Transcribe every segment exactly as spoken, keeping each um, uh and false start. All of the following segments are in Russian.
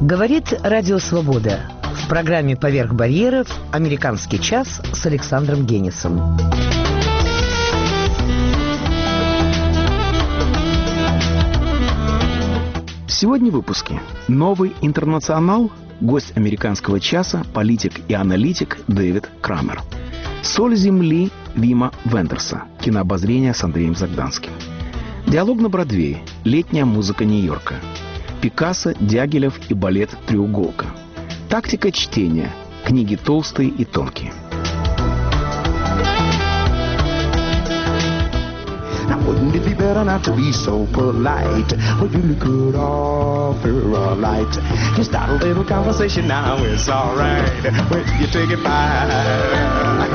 Говорит Радио Свобода. В программе «Поверх барьеров» «Американский час» с Александром Генисом. Сегодня в выпуске. Новый интернационал, гость «Американского часа», политик и аналитик Дэвид Крамер. «Соль земли» Вима Вендерса. Кинообозрение с Андреем Загданским. Диалог на Бродвее. Летняя музыка Нью-Йорка. Пикассо, Дягилев и балет «Треуголка». Тактика чтения. Книги толстые и тонкие. Wouldn't it be better not to be so polite? Well, you could offer a light. Just start a little conversation now, it's alright. When you take it by.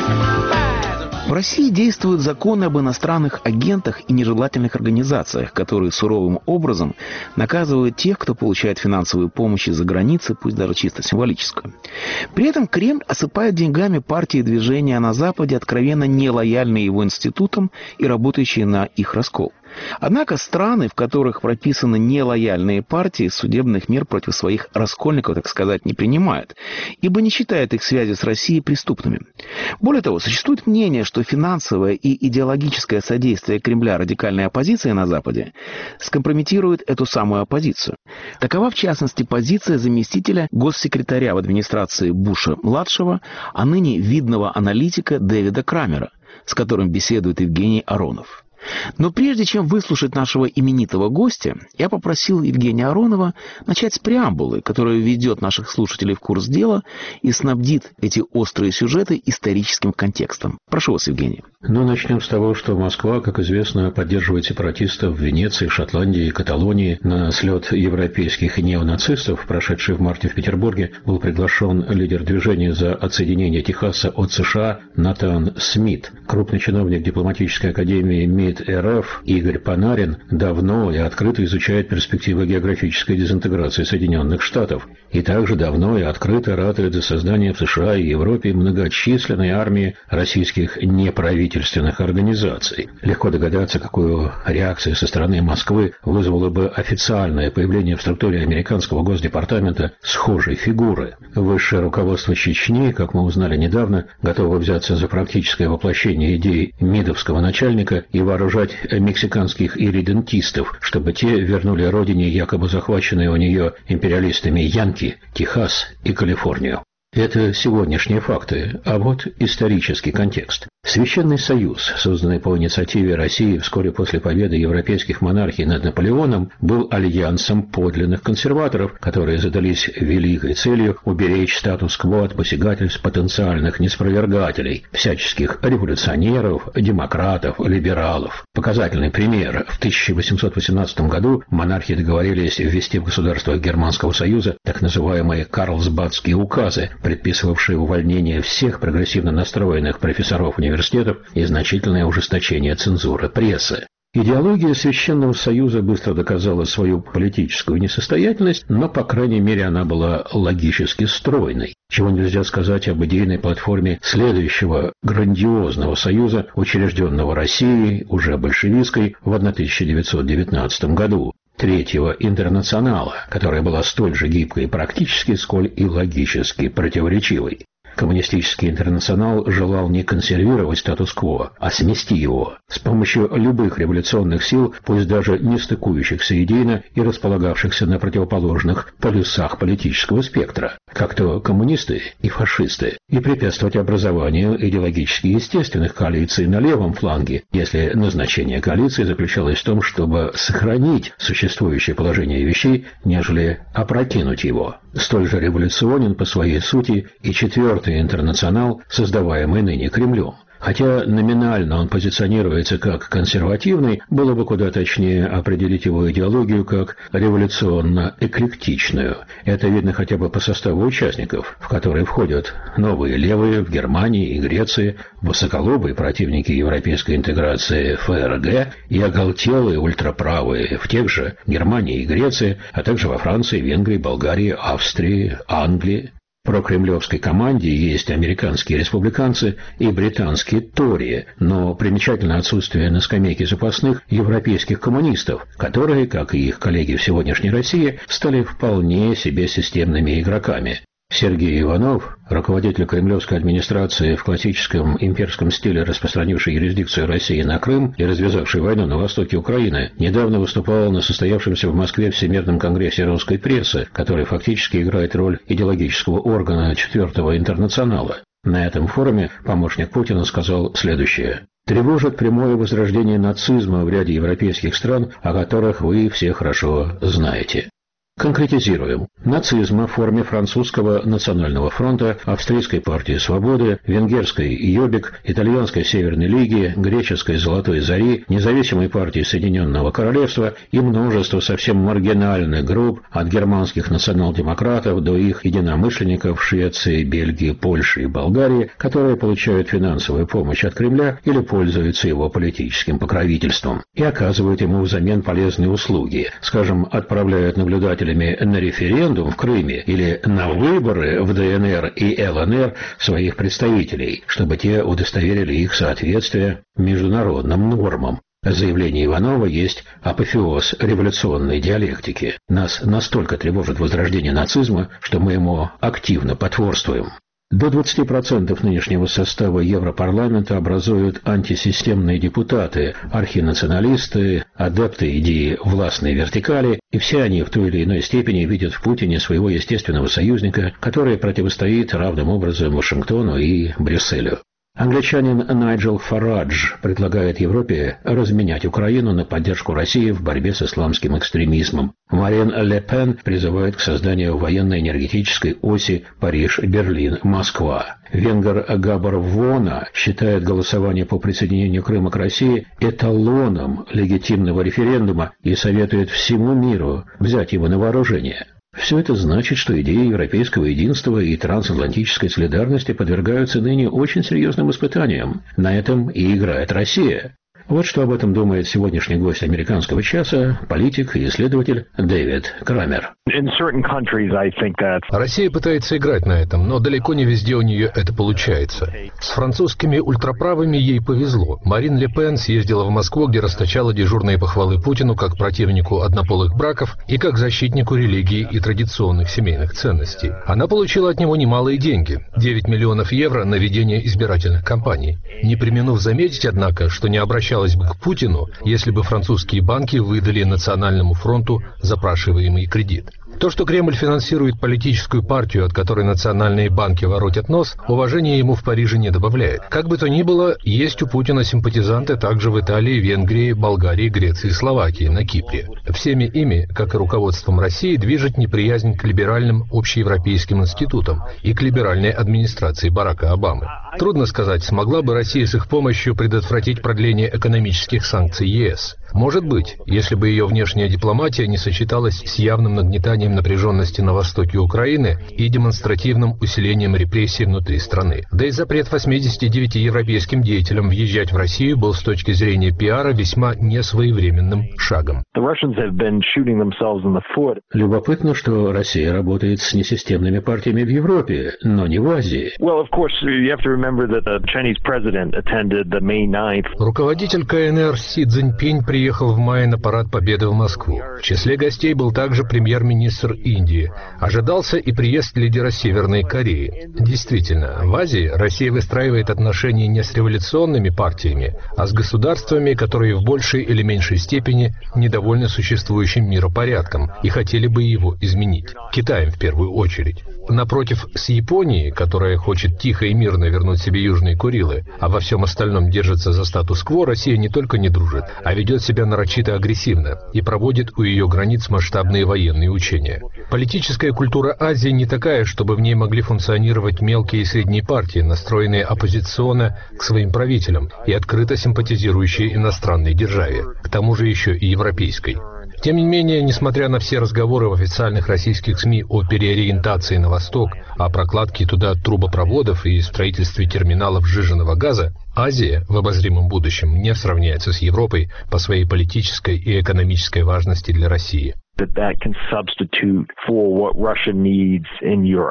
В России действуют законы об иностранных агентах и нежелательных организациях, которые суровым образом наказывают тех, кто получает финансовую помощь из-за границы, пусть даже чисто символическую. При этом Кремль осыпает деньгами партии и движения на Западе, откровенно нелояльные его институтам и работающие на их раскол. Однако страны, в которых прописаны нелояльные партии, судебных мер против своих раскольников, так сказать, не принимают, ибо не считают их связи с Россией преступными. Более того, существует мнение, что финансовое и идеологическое содействие Кремля радикальной оппозиции на Западе скомпрометирует эту самую оппозицию. Такова, в частности, позиция заместителя госсекретаря в администрации Буша-младшего, а ныне видного аналитика Дэвида Крамера, с которым беседует Евгений Аронов. Но прежде чем выслушать нашего именитого гостя, я попросил Евгения Аронова начать с преамбулы, которая введет наших слушателей в курс дела и снабдит эти острые сюжеты историческим контекстом. Прошу вас, Евгений. Ну, начнем с того, что Москва, как известно, поддерживает сепаратистов в Венеции, Шотландии и Каталонии. На слет европейских неонацистов, прошедший в марте в Петербурге, был приглашен лидер движения за отсоединение Техаса от США Натан Смит. Крупный чиновник дипломатической академии МИД РФ Игорь Панарин давно и открыто изучает перспективы географической дезинтеграции Соединенных Штатов и также давно и открыто ратует за создание в США и Европе многочисленной армии российских неправительственных организаций. Легко догадаться, какую реакцию со стороны Москвы вызвало бы официальное появление в структуре американского Госдепартамента схожей фигуры. Высшее руководство Чечни, как мы узнали недавно, готово взяться за практическое воплощение идей МИДовского начальника и вооружать мексиканских ирредентистов, чтобы те вернули родине якобы захваченные у нее империалистами Янки, Техас и Калифорнию. Это сегодняшние факты, а вот исторический контекст. Священный Союз, созданный по инициативе России вскоре после победы европейских монархий над Наполеоном, был альянсом подлинных консерваторов, которые задались великой целью уберечь статус-кво от посягательств потенциальных неспровергателей, всяческих революционеров, демократов, либералов. Показательный пример. В тысяча восемьсот восемнадцатом году монархи договорились ввести в государствах Германского Союза так называемые Карлсбадские указы, предписывавшие увольнение всех прогрессивно настроенных профессоров университетов и значительное ужесточение цензуры прессы. Идеология Священного Союза быстро доказала свою политическую несостоятельность, но, по крайней мере, она была логически стройной. Чего нельзя сказать об идейной платформе следующего грандиозного союза, учрежденного Россией, уже большевистской, в тысяча девятьсот девятнадцатом году. Третьего интернационала, которая была столь же гибкой практически, сколь и логически противоречивой. Коммунистический интернационал желал не консервировать статус-кво, а смести его с помощью любых революционных сил, пусть даже не стыкующихся идейно и располагавшихся на противоположных полюсах политического спектра, как то коммунисты и фашисты, и препятствовать образованию идеологически естественных коалиций на левом фланге, если назначение коалиции заключалось в том, чтобы сохранить существующее положение вещей, нежели опрокинуть его. Столь же революционен по своей сути и четвертый интернационал, создаваемый ныне Кремлем. Хотя номинально он позиционируется как консервативный, было бы куда точнее определить его идеологию как революционно-эклектичную. Это видно хотя бы по составу участников, в которые входят новые левые в Германии и Греции, высоколобые противники европейской интеграции ФРГ и оголтелые ультраправые в тех же Германии и Греции, а также во Франции, Венгрии, Болгарии, Австрии, Англии. прокремлевской команде есть американские республиканцы и британские тори, но примечательно отсутствие на скамейке запасных европейских коммунистов, которые, как и их коллеги в сегодняшней России, стали вполне себе системными игроками. Сергей Иванов, руководитель кремлевской администрации в классическом имперском стиле, распространивший юрисдикцию России на Крым и развязавший войну на востоке Украины, недавно выступал на состоявшемся в Москве Всемирном конгрессе русской прессы, который фактически играет роль идеологического органа Четвертого интернационала. На этом форуме помощник Путина сказал следующее. «Тревожит прямое возрождение нацизма в ряде европейских стран, о которых вы все хорошо знаете». Конкретизируем. Нацизма в форме французского национального фронта, австрийской партии свободы, венгерской Йобик, итальянской Северной лиги, греческой Золотой зари, независимой партии Соединенного Королевства и множество совсем маргинальных групп от германских национал-демократов до их единомышленников в Швеции, Бельгии, Польше и Болгарии, которые получают финансовую помощь от Кремля или пользуются его политическим покровительством и оказывают ему взамен полезные услуги, скажем, отправляют наблюдателей на референдум в Крыме или на выборы в ДНР и ЛНР своих представителей, чтобы те удостоверили их соответствие международным нормам. Заявление Иванова есть апофеоз революционной диалектики. Нас настолько тревожит возрождение нацизма, что мы ему активно потворствуем. До двадцати процентов нынешнего состава Европарламента образуют антисистемные депутаты, архинационалисты, адепты идеи властной вертикали, и все они в той или иной степени видят в Путине своего естественного союзника, который противостоит равным образом Вашингтону и Брюсселю. Англичанин Найджел Фарадж предлагает Европе разменять Украину на поддержку России в борьбе с исламским экстремизмом. Марин Ле Пен призывает к созданию военно-энергетической оси Париж-Берлин-Москва. Венгер Габор Вона считает голосование по присоединению Крыма к России эталоном легитимного референдума и советует всему миру взять его на вооружение. Все это значит, что идеи европейского единства и трансатлантической солидарности подвергаются ныне очень серьезным испытаниям. На этом и играет Россия. Вот что об этом думает сегодняшний гость американского часа, политик и исследователь Дэвид Крамер. Россия пытается играть на этом, но далеко не везде у нее это получается. С французскими ультраправыми ей повезло. Марин Ле Пен съездила в Москву, где расточала дежурные похвалы Путину как противнику однополых браков и как защитнику религии и традиционных семейных ценностей. Она получила от него немалые деньги – девять миллионов евро на ведение избирательных кампаний. Не преминув заметить, однако, что не обращалась бы к Путину, если бы французские банки выдали Национальному фронту запрашиваемый кредит. То, что Кремль финансирует политическую партию, от которой национальные банки воротят нос, уважения ему в Париже не добавляет. Как бы то ни было, есть у Путина симпатизанты также в Италии, Венгрии, Болгарии, Греции и Словакии, на Кипре. Всеми ими, как и руководством России, движет неприязнь к либеральным общеевропейским институтам и к либеральной администрации Барака Обамы. Трудно сказать, смогла бы Россия с их помощью предотвратить продление экономических санкций ЕС. Может быть, если бы ее внешняя дипломатия не сочеталась с явным нагнетанием напряженности на востоке Украины и демонстративным усилением репрессий внутри страны. Да и запрет восьмидесяти девяти европейским деятелям въезжать в Россию был с точки зрения пиара весьма несвоевременным шагом. Любопытно, что Россия работает с несистемными партиями в Европе, но не в Азии. Руководитель КНР Си Цзиньпинь приехал в мае на парад Победы в Москву. В числе гостей был также премьер-министр Индии. Ожидался и приезд лидера Северной Кореи. Действительно, в Азии Россия выстраивает отношения не с революционными партиями, а с государствами, которые в большей или меньшей степени недовольны существующим миропорядком и хотели бы его изменить. Китаем в первую очередь. Напротив, с Японией, которая хочет тихо и мирно вернуть себе Южные Курилы, а во всем остальном держится за статус-кво, Россия не только не дружит, а ведет себя нарочито агрессивно и проводит у ее границ масштабные военные учения. Политическая культура Азии не такая, чтобы в ней могли функционировать мелкие и средние партии, настроенные оппозиционно к своим правителям и открыто симпатизирующие иностранной державе, к тому же еще и европейской. Тем не менее, несмотря на все разговоры в официальных российских СМИ о переориентации на восток, о прокладке туда трубопроводов и строительстве терминалов сжиженного газа, Азия в обозримом будущем не сравняется с Европой по своей политической и экономической важности для России.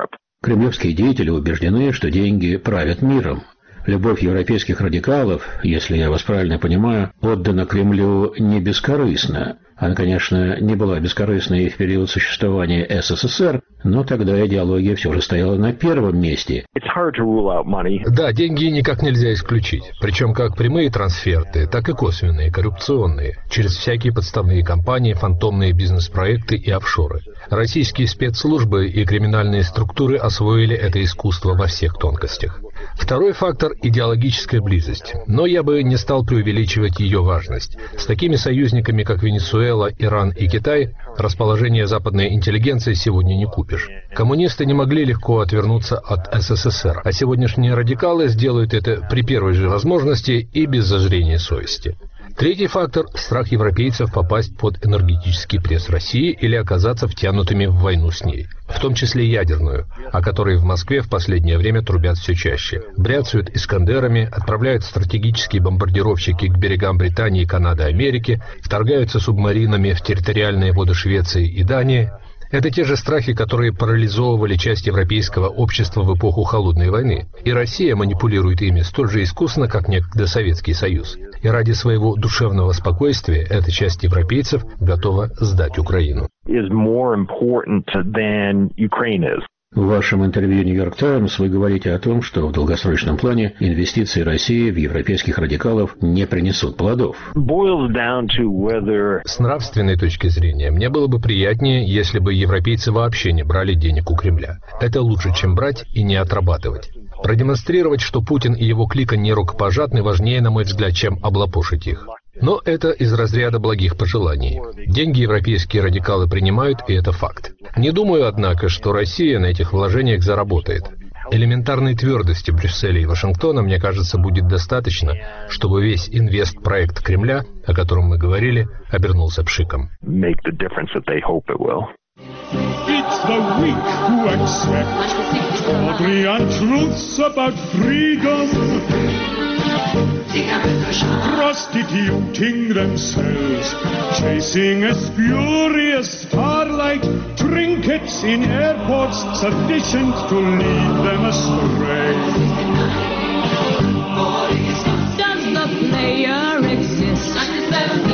Кремлевские деятели убеждены, что деньги правят миром. Любовь европейских радикалов, если я вас правильно понимаю, отдана Кремлю не бескорыстно. Она, конечно, не была бескорыстной и в период существования СССР, но тогда идеология все же стояла на первом месте. Да, деньги никак нельзя исключить. Причем как прямые трансферты, так и косвенные, коррупционные, через всякие подставные компании, фантомные бизнес-проекты и офшоры. Российские спецслужбы и криминальные структуры освоили это искусство во всех тонкостях. Второй фактор – идеологическая близость. Но я бы не стал преувеличивать ее важность. С такими союзниками, как Венесуэла, Иран и Китай, расположение западной интеллигенции сегодня не купишь. Коммунисты не могли легко отвернуться от СССР, а сегодняшние радикалы сделают это при первой же возможности и без зазрения совести. Третий фактор – страх европейцев попасть под энергетический пресс России или оказаться втянутыми в войну с ней, в том числе ядерную, о которой в Москве в последнее время трубят все чаще. Бряцают «Искандерами», отправляют стратегические бомбардировщики к берегам Британии, Канады, Америки, вторгаются субмаринами в территориальные воды Швеции и Дании. Это те же страхи, которые парализовывали часть европейского общества в эпоху Холодной войны. И Россия манипулирует ими столь же искусно, как некогда Советский Союз. И ради своего душевного спокойствия эта часть европейцев готова сдать Украину. В вашем интервью «Нью-Йорк Таймс» вы говорите о том, что в долгосрочном плане инвестиции России в европейских радикалов не принесут плодов. С нравственной точки зрения, мне было бы приятнее, если бы европейцы вообще не брали денег у Кремля. Это лучше, чем брать и не отрабатывать. Продемонстрировать, что Путин и его клика не рукопожатны, важнее, на мой взгляд, чем облапошить их. Но это из разряда благих пожеланий. Деньги европейские радикалы принимают, и это факт. Не думаю, однако, что Россия на этих вложениях заработает. Элементарной твердости Брюсселя и Вашингтона, мне кажется, будет достаточно, чтобы весь инвестпроект Кремля, о котором мы говорили, обернулся пшиком. It's the weak who accept tawdry untruths about freedom, prostituting themselves, chasing a spurious star like trinkets in airports sufficient to lead them astray. Does the player exist?